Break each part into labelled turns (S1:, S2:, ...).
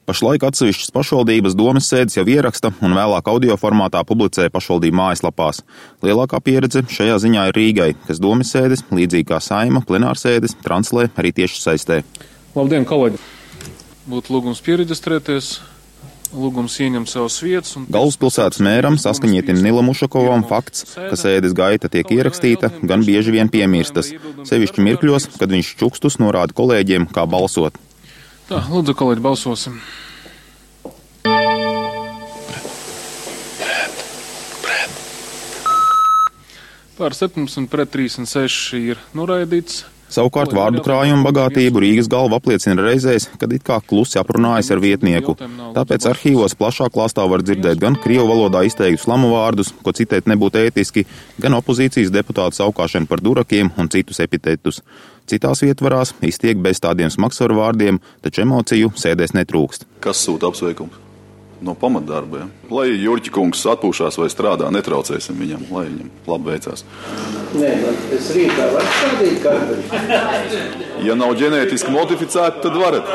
S1: Pašlaik atsevišķas pašvaldības domes sēdes jau ieraksta un vēlāk audio formātā publicē pašvaldību mājaslapās. Lielākā pieredze šajā ziņā ir Rīgai, kas domes sēdes, līdzīgi kā Saeima, plenārsēdes, translē arī tieši saistē.
S2: Labdien, kolēģi! Būtu lūgums piereģistrēties, lūgums ieņemt savas vietas.
S1: Galvaspilsētas mēram Saskaņietim Nilam Ušakovam fakts, ka sēdes gaita tiek ierakstīta, gan bieži vien piemirstas, sevišķi mirkļos, kad viņš čukstus norāda kolēģiem, kā balsot.
S2: Tā, lūdzu, kolēģi, balsosim. Pār 17 pret 36 ir noraidīts.
S1: Savukārt vārdu krājumu bagātību Rīgas galva apliecina reizēs, kad it kā klusi aprunājas ar vietnieku. Tāpēc arhīvos plašā klāstā var dzirdēt gan krievu valodā izteiktus lamu vārdus, ko citēt nebūtu ētiski, gan opozīcijas deputātu saukāšanu par durakiem un citus epitetus. Citās vietvarās iztiek bez tādiem smagsvaru vārdiem, taču emociju sēdēs netrūkst.
S3: Kas sūta apsveikumu? No pamatdarba, ja? Lai Jurķi kungs atpūšās vai strādā, netraucēsim viņam, lai viņam labi veicās.
S4: Nē, es rītā varu stādīt kartuļus.
S3: Ja nav ģenētiski modificēti, tad varat.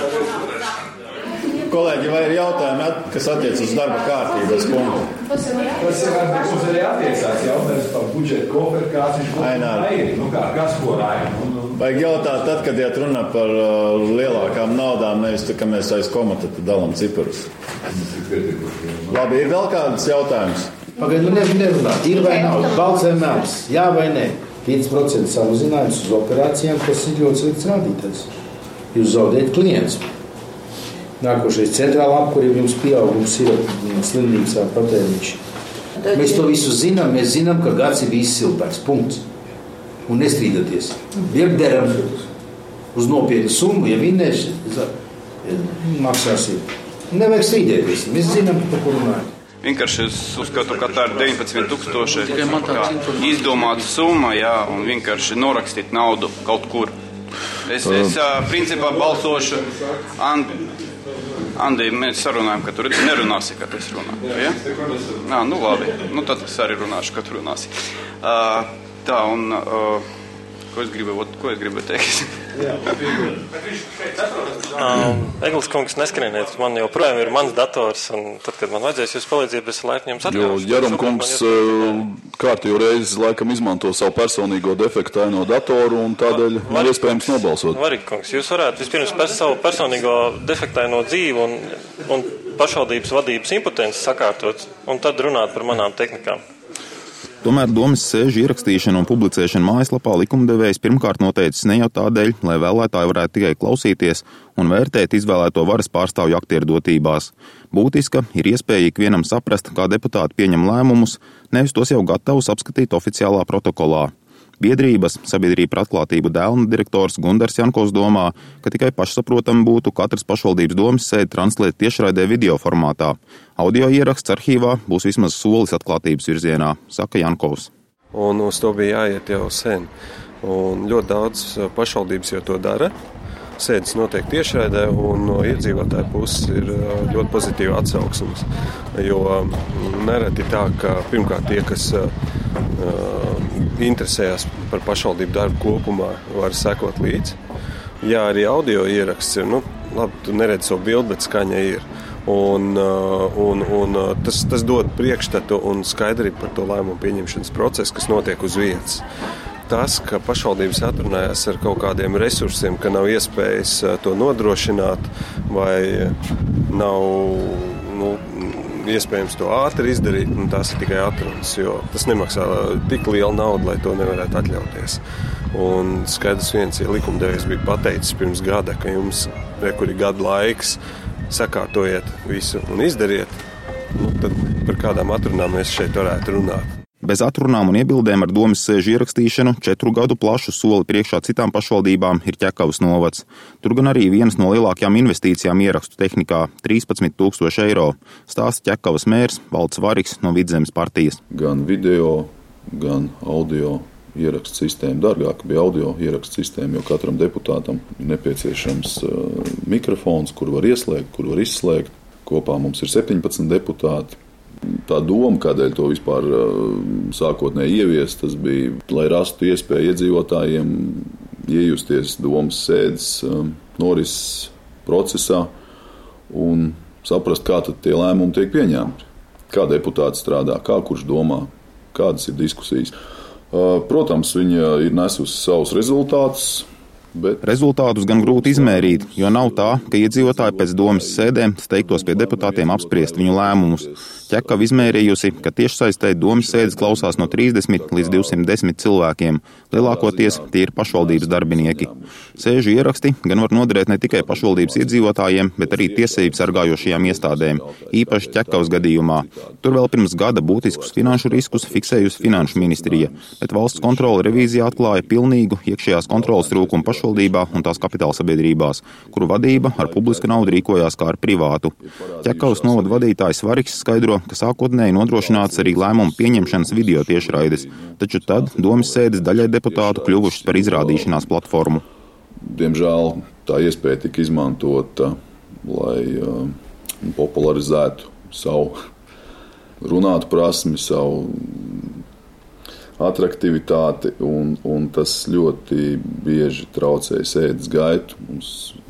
S5: Kolēģi, vai ir jautājumi, kas attiec uz darba kārtības punktu?
S6: Tas ir arī attiecās jautājums par budžetu koferu, kāds viņš būtu kas ko rājam.
S5: Vajag jautāt tad, kad iet runa par lielākām naudām, nevis tā, ka mēs aiz komata dalām ciparus. Labi, ir vēl kāds jautājums?
S4: Pagaidu, nerunā. Ir vai nav? Balts vai mēls? Jā vai nē? 5% samazinājums uz operācijām, kas ir ļoti slikts rādītājs. Jūs zaudējat klients. Nākošais centrāla apkurība jums pieaugums ir slimnīcā patēriņš. Mēs to visu zinām, mēs zinām, ka gads ir viss siltāks. Punkts. Un nestrīdaties. Virkderam uz nopietnu summu, ja vinnēs, maksāsiet. Nevajag strīdēties. Mēs zinām, par ko runājam.
S7: Vienkārši es uzskatu, ka tā ir 19,000 izdomāta summa, jā, un vienkārši norakstīt naudu kaut kur. Es principā balsošu Andi, mēs sarunājam, ka tu nerunāsi, kad es runāju. Ja? Nā, nu labi, nu tad es arī runāšu, kad tu runāsi. Tā, un ko es gribu teikt?
S8: Eglis kungs, neskrieniet, man joprojām ir mans dators, un tad, kad man vajadzēs jūs palīdzību, es laipni jums atļaušu.
S3: Jarum kungs kārtīju reizi laikam izmanto savu personīgo defektaino datoru, un tādēļ ir iespējams nobalsot.
S8: Varīgi kungs, jūs varētu vispirms savu personīgo defektaino dzīvi un pašvaldības vadības impotenci sakārtot, un tad runāt par manām tehnikām.
S1: Tomēr domes sēžu ierakstīšana un publicēšana mājaslapā likumdevējs pirmkārt noteicis ne jau tādēļ, lai vēlētāji varētu tikai klausīties un vērtēt izvēlēto varas pārstāvju aktieru dotībās. Būtiska ir iespēja ikvienam saprast, kā deputāti pieņem lēmumus, nevis tos jau gatavus apskatīt oficiālā protokolā. Biedrības Sabiedrība par atklātību dēlna direktors Gundars Jankovs domā, ka tikai pašsaprotami būtu katras pašvaldības domes sēdi translēt tiešraidē video formātā. Audio ieraksts arhīvā būs vismaz solis atklātības virzienā, saka Jankovs.
S9: Un uz to bija jāiet jau sen. Un ļoti daudz pašvaldības jau to dara. Sēdes notiek tiešraidē, un no iedzīvotāju puses ir ļoti pozitīva atsauksmes. Jo nereti tā, ka pirmkārt tie, kas interesējās par pašvaldību darbu kopumā, var sekot līdzi. Jā, arī audio ieraksts ir, labi, tu neredzi savu bildi, bet skaņa ir. Un tas dod priekšstatu un skaidrību par to lēmumu pieņemšanas procesu, kas notiek uz vietas. Tas, ka pašvaldības atrunājās ar kaut kādiem resursiem, ka nav iespējas to nodrošināt vai nav iespējams to ātri izdarīt, tās ir tikai atrunas, jo tas nemaksā tik lielu naudu, lai to nevarētu atļauties. Un skaidrs viens, ja likumdevējs bija pateicis pirms gada, ka jums kur ir gada laiks, sakārtojiet visu un izdariet, tad par kādām atrunām mēs šeit varētu runāt.
S1: Bez atrunām un iebildēm ar domes sēžu ierakstīšanu 4 gadu plašu soli priekšā citām pašvaldībām ir Ķekavas novads. Tur gan arī vienas no lielākajām investīcijām ierakstu tehnikā – 13,000 eiro. Stāsta Ķekavas mērs Valds Variks no Vidzemes partijas.
S3: Gan video, gan audio ierakstu sistēma. Dārgāk bija audio ierakstu sistēma, jo katram deputātam ir nepieciešams mikrofons, kur var ieslēgt, kur var izslēgt. Kopā mums ir 17 deputāti. Tā doma, kādēļ to vispār sākotnēji ieviest, tas bija, lai rastu iespēju iedzīvotājiem iejusties domas sēdes norises procesā un saprast, kā tad tie lēmumi tiek pieņemti. Kā deputāti strādā, kā kurš domā, kādas ir diskusijas. Protams, viņa ir nesusi savus rezultātus.
S1: Rezultātus gan grūti izmērīt, jo nav tā, ka iedzīvotāji pēc domas sēdēm steigtos pie deputātiem apspriest viņu lēmumus. Ķekava izmērījusi, ka tiešsaistē domas sēdes klausās no 30 līdz 210 cilvēkiem. Lielākoties tie ir pašvaldības darbinieki. Sēžu ieraksti gan var noderēt ne tikai pašvaldības iedzīvotājiem, bet arī tiesību sargājošajām iestādēm, īpaši Ķekavas gadījumā. Tur vēl pirms gada būtiskus finanšu riskus fiksējusi Finanšu ministrija, bet valsts kontrole revīzijā atklāja pilnīgu iekšējās kontroles trūkumu pašvaldībā un tās kapitāla sabiedrībās, kuru vadība ar publisku naudu rīkojās kā ar privātu. Ķekavas novada vadītājs Variks skaidro, ka sākotnēji nodrošināts arī lēmumu pieņemšanas video tiešraides, taču tad domas sēdes daļai deputātu kļuvušas par izrādīšanās platformu.
S3: Diemžēl tā iespēja tika izmantota, lai popularizētu savu runātu prasmi, savu atraktivitāti, un tas ļoti bieži traucēja sēdes gaitu. Mums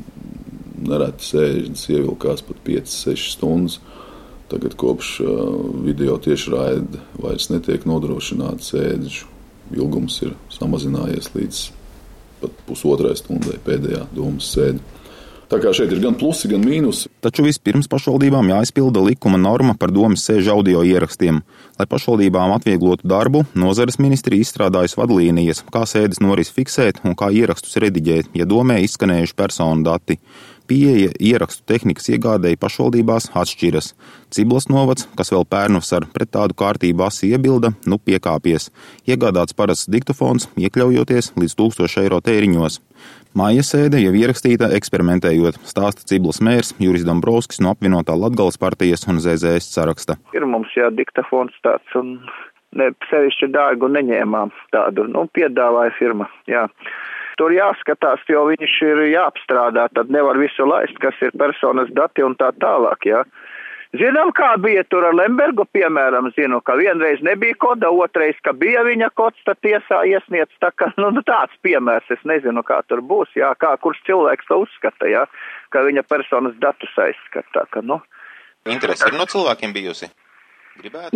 S3: nereti sēdes ievilkās pat 5-6 stundas. Tagad kopš video tiešraide vairs netiek nodrošināta sēdžu. Ilgums ir samazinājies līdz pat pusotrai stundai pēdējā domas sēde. Tā kā šeit ir gan plusi, gan mīnusi.
S1: Taču vispirms pašvaldībām jāizpilda likuma norma par domas sēžu audio ierakstiem. Lai pašvaldībām atvieglotu darbu, nozares ministrija izstrādājusi vadlīnijas, kā sēdes noris fiksēt un kā ierakstus rediģēt, ja domē izskanējuši personu dati. Pieeja ierakstu tehnikas iegādēji pašvaldībās atšķiras. Ciblas novads, kas vēl pērnus ar pret tādu kārtību asi iebilda, piekāpies. Iegādāts parasts diktofons, iekļaujoties līdz 1000 eiro tēriņos. Māja sēde jau ierakstīta eksperimentējot, stāsta Ciblas mērs Juris Dombrovskis no apvienotā Latgales partijas un ZZS saraksta.
S10: Ir mums diktofons tāds un sevišķi dārgu neņēmām tādu, piedāvāja firma, jā. Tur jāskatās, jo viņš ir jāapstrādā, tad nevar visu laist, kas ir personas dati un tā tālāk, jā. Zinām, kā bija tur ar Lembergu, piemēram, zinu, ka vienreiz nebija koda, otrais, ka bija viņa kods, tad tiesā iesniedz, tā kā, tāds piemērs, es nezinu, kā tur būs, jā, kurš cilvēks to uzskata, jā, ka viņa personas datus aizskata, ka,
S1: Interesi ir no cilvēkiem bijusi? Gribētu?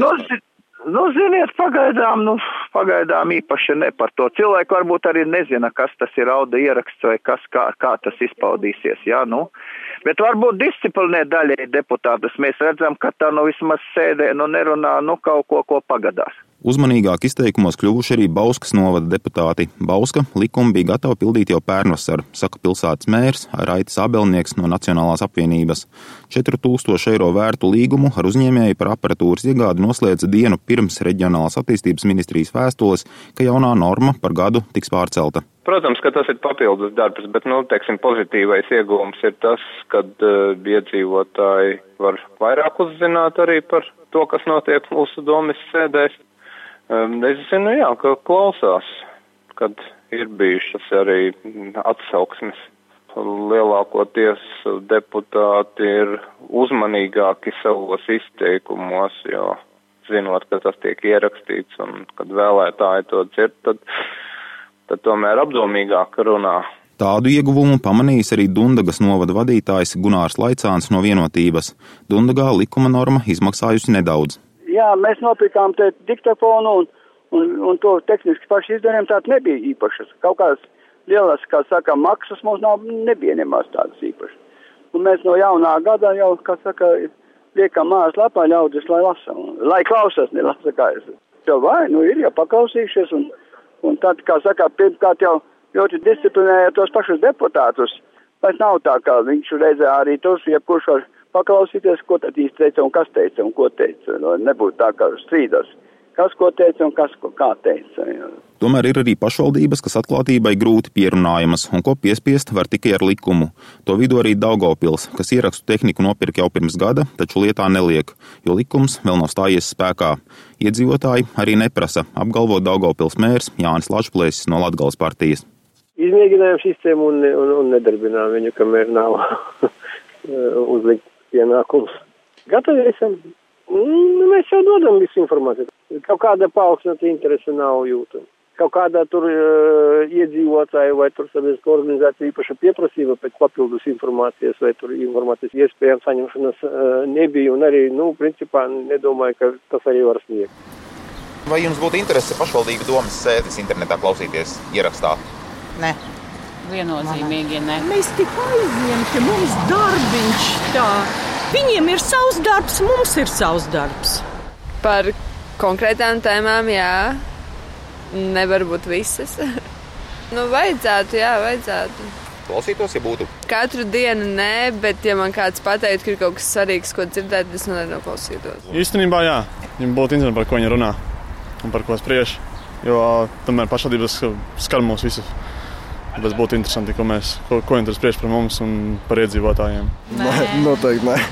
S10: Ziniet, pagaidām īpaši ne par to. Cilvēki varbūt arī nezina, kas tas ir audio ieraksts vai kā tas izpaudīsies, jā, Bet varbūt disciplinē daļai deputātus. Mēs redzam, ka tā vismaz sēdē, nerunā, kaut ko pagadās.
S1: Uzmanīgāk izteikumos kļuvuši arī Bauskas novada deputāti. Bauska likumu bija gatava pildīt jau pērnvasar, saka pilsētas mērs Raitis Abelnieks no Nacionālās apvienības. 4000 eiro vērtu līgumu ar uzņēmēju par aparatūras iegādi noslēdza dienu pirms Reģionālās attīstības ministrijas vēstules, ka jaunā norma par gadu tiks pārcelta.
S11: Protams, ka tas ir papildus darbs, bet, pozitīvais iegūms ir tas, kad iedzīvotāji var vairāk uzzināt arī par to, kas notiek mūsu domas sēdēs. Es zinu, ka klausās, kad ir bijušas arī atsauksmes. Lielākoties deputāti ir uzmanīgāki savos izteikumos, jo zinot, ka tas tiek ierakstīts un kad vēlētāji to dzird, tad tomēr apdomīgāk runā.
S1: Tādu ieguvumu pamanījis arī Dundagas novada vadītājs Gunārs Laicāns no Vienotības. Dundagā likuma norma izmaksājusi nedaudz.
S12: Jā, mēs nopirkām te diktofonu un to tehniski paši izdarījām, tāda nebija īpašas. Kaut kādas lielas, maksas mums nebija nemaz tādas īpašas. Un mēs no jaunā gada jau, liekam mājas lapā ļaudis, lai lasa. Lai klausās, nelasa, kā es. Jau ir jau paklausījušies un tad, pirmkārt jau ļoti disciplinēja tos pašus deputātus. Bet nav tā, ka viņš reizē arī tos, jebkurš var paklausīties, ko tad īsti teica un kas teica un ko teica. Nebūtu tā, ka strīdas, kas ko teica un kas kā teica.
S1: Tomēr ir arī pašvaldības, kas atklātībai grūti pierunājamas un ko piespiest var tikai ar likumu. To vidū arī Daugavpils, kas ierakstu tehniku nopirka jau pirms gada, taču lietā neliek, jo likums vēl nav stājies spēkā. Iedzīvotāji arī neprasa, apgalvo Daugavpils mērs Jānis Lašplēsis no Latgales partijas.
S13: Izmēģinājām sistēmu un nedarbinām viņu, kamēr nav uzlikt pienākums. Gatavi esam. Mēs jau dodam visu informāciju. Kaut kāda paaugstināta interese nav jūtama. kaut kādā tur iedzīvotāja vai tur sabiedriskā organizācija īpaša pieprasība pēc papildus informācijas vai tur informācijas iespējām saņemšanas nebija un arī, principā nedomāju, ka tas arī var sniegt.
S1: Vai jums būtu interese pašvaldību domas sēdes internetā klausīties ierakstā?
S14: Ne. Viennozīmīgi ne.
S15: Mēs tik aizņemti, mums darbiņš tā. Viņiem ir savs darbs, mums ir savs darbs.
S16: Par konkrētām tēmām, jā. Nevar būt visas. Vajadzētu.
S1: Klausītos, ja būtu?
S16: Katru dienu nē, bet ja man kāds pateikt, ka ir kaut kas svarīgs, ko dzirdēt, es noklausītos.
S17: Īstenībā jā, viņam būtu interesanti, par ko viņi runā un par ko spriež, jo tomēr pašvaldības skar mūs visus. Tas būtu interesanti, ko viņi tur spriež par mums un par iedzīvotājiem.
S14: Nē.
S9: Noteikti nē.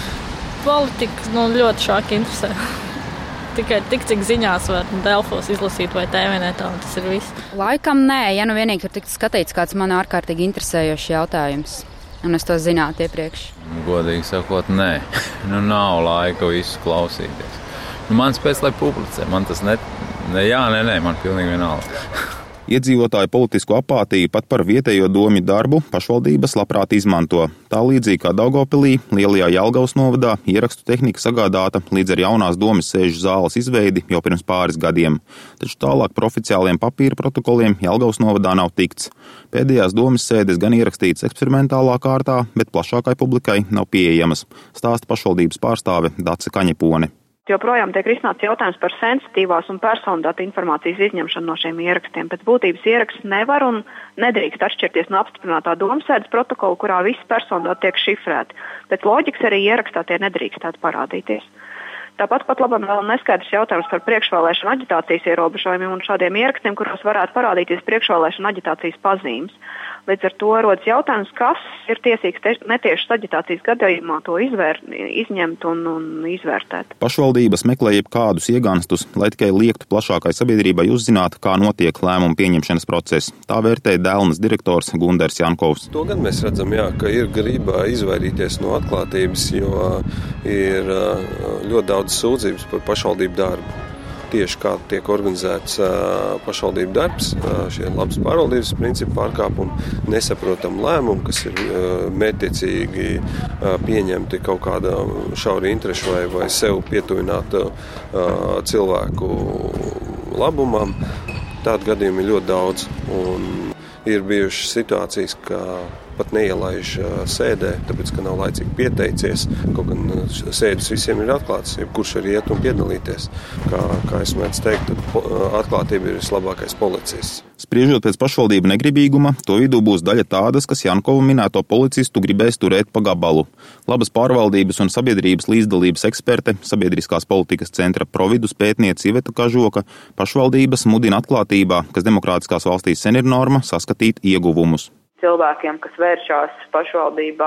S14: Politika ļoti šāk interesē. Tikai tik, cik ziņās var Delfos izlasīt vai TVNetā, un tas ir viss.
S18: Laikam nē, ja vienīgi tur tiktu skatīts kāds man ārkārtīgi interesējošs jautājums. Un es to zinātu iepriekš.
S19: Godīgi sakot, nē. Nav laika visu klausīties. Man spēc, lai publicē. Man tas nē, man pilnīgi vienalga.
S1: Iedzīvotāju politisko apātiju pat par vietējo domju darbu pašvaldības labprāt izmanto. Tā līdzīgi kā Daugavpilī, Lielajā Jelgavas novadā ierakstu tehnika sagādāta līdz ar jaunās domas sēžu zāles izveidi jau pirms pāris gadiem. Taču tālāk par oficiāliem papīra protokoliem Jelgavas novadā nav tikts. Pēdējās domas sēdes gan ierakstītas eksperimentālā kārtā, bet plašākai publikai nav pieejamas, stāsta pašvaldības pārstāve Dace Kaņepone.
S20: Joprojām tiek risināts jautājums par sensitīvās un personu datu informācijas izņemšanu no šiem ierakstiem. Pēc būtības ieraksts nevar un nedrīkst atšķirties no apstiprinātā domasēdes protokola, kurā visi personu dati tiek šifrēti. Pēc loģikas arī ierakstā tie nedrīkstētu parādīties. Tāpat pat labam vēl neskaidrs jautājums par priekšvēlēšanu aģitācijas ierobežojumiem un šādiem ierakstiem, kuros varētu parādīties priekšvēlēšanu aģitācijas pazīmes. Līdz ar to rodas jautājums, kas ir tiesīgs netiešas aģitācijas gadījumā to izņemt un izvērtēt.
S1: Pašvaldības meklē jebkādus ieganstus, lai tikai liektu plašākai sabiedrībai uzzināt, kā notiek lēmumu pieņemšanas process. Tā vērtē Dēlnas direktors Gunders Jankovs.
S9: To gan mēs redzam, ka ir grība izvairīties no atklātības, jo ir ļoti daudz sūdzības par pašvaldību darbu. Tieši kā tiek organizēts pašvaldību darbs, šie labas pārvaldības principu pārkāpumi, nesaprotam lēmumi, kas ir mērķtiecīgi pieņemti kaut kādā šauri interešu vai sev pietuvinātu cilvēku labumam. Tādu gadījumu ir ļoti daudz. Un ir bijušas situācijas, ka pat neielaiž sēdē, tāpēc, ka nav laicīgi pieteicies. Kaut gan sēdes visiem ir atklātas, jebkurš var iet un piedalīties. Kā es mēdzu teikt, atklātība ir vislabākais policists.
S1: Spriežot pēc pašvaldību negribīguma, to vidū būs daļa tādas, kas Jankova minēto policistu gribēs turēt pa gabalu. Labas pārvaldības un sabiedrības līdzdalības eksperte, Sabiedriskās politikas centra Providus pētniece Iveta Kažoka pašvaldības mudina atklātībā, kas demokrātiskās valstīs sen ir norma, saskatīt ieguvumus.
S20: Cilvēkiem, kas vēršās pašvaldībā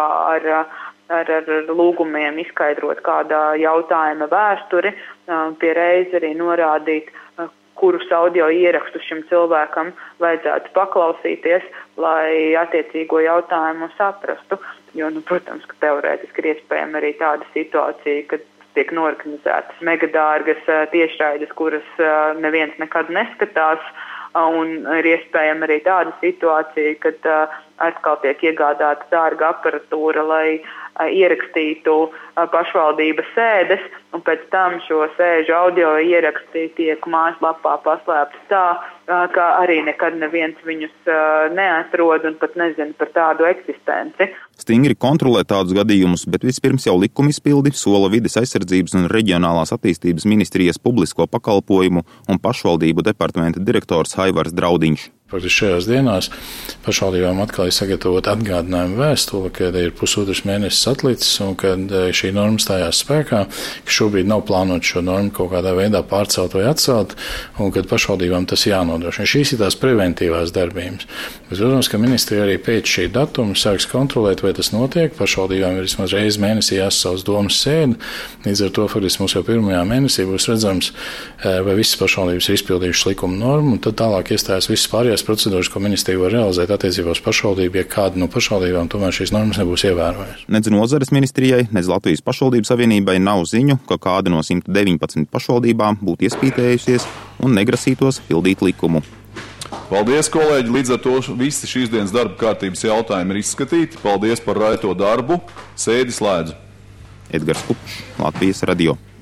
S20: ar lūgumiem izskaidrot kādā jautājuma vēsturi, pie reizi arī norādīt, kurus audio ierakstus šim cilvēkam vajadzētu paklausīties, lai attiecīgo jautājumu saprastu. Jo, protams, ka teorētiski ir iespējama arī tāda situācija, kad tiek norganizētas megadārgas tiešraides, kuras neviens nekad neskatās, un ir iespējama arī tāda situācija, kad atkal tiek iegādāta dārga aparatūra, lai ierakstītu pašvaldības sēdes, un pēc tam šo sēžu audio ieraksti tiek mājaslapā paslēpti tā, ka arī nekad neviens viņus neatrod un pat nezina par tādu eksistenci.
S1: Stingri kontrolē tādus gadījumus, bet vispirms jau likuma izpildi sola Vides aizsardzības un reģionālās attīstības ministrijas publisko pakalpojumu un pašvaldību departamenta direktors Haivars Draudiņš.
S21: Faktiski šajās dienās pašvaldībām atkal ir sagatavot atgādinājumu vēstuli, kad ir pusotrs mēnesis atlicis un kad šī norma stājās spēkā, ka šobrīd nav plānot šo normu kaut kādā veidā pārcelt vai atcelt un kad pašvaldībām tas jānodrošina. Šīs ir tās preventīvās darbības. Bet, protams, ka ministrija arī pēc šī datuma sāks kontrolēt, vai tas notiek. Pašvaldībām ir vismaz reizi mēnesī jāsasauc domas sēde. Līdz ar to faktiski mums jau pirmajā mēnesī būs redzams, vai visas pašvaldības ir izpildījušas likuma normu, un tad tālāk iestājas visas pārējās procedūras, ko ministrija var realizēt attiecībā uz pašvaldību, ja kāda no pašvaldībām tomēr šīs normas nebūs ievērojusi.
S1: Nedz nozares ministrijai, nedz Latvijas pašvaldību savienībai nav ziņu, ka kāda no 119 pašvaldībām būtu iespītējusies un negrasītos pildīt likumu.
S3: Paldies, kolēģi! Līdz ar to visi šīs dienas darba kārtības jautājumi ir izskatīti. Paldies par raito darbu. Sēdi slēdzu.
S1: Edgars Kupčs, Latvijas radio.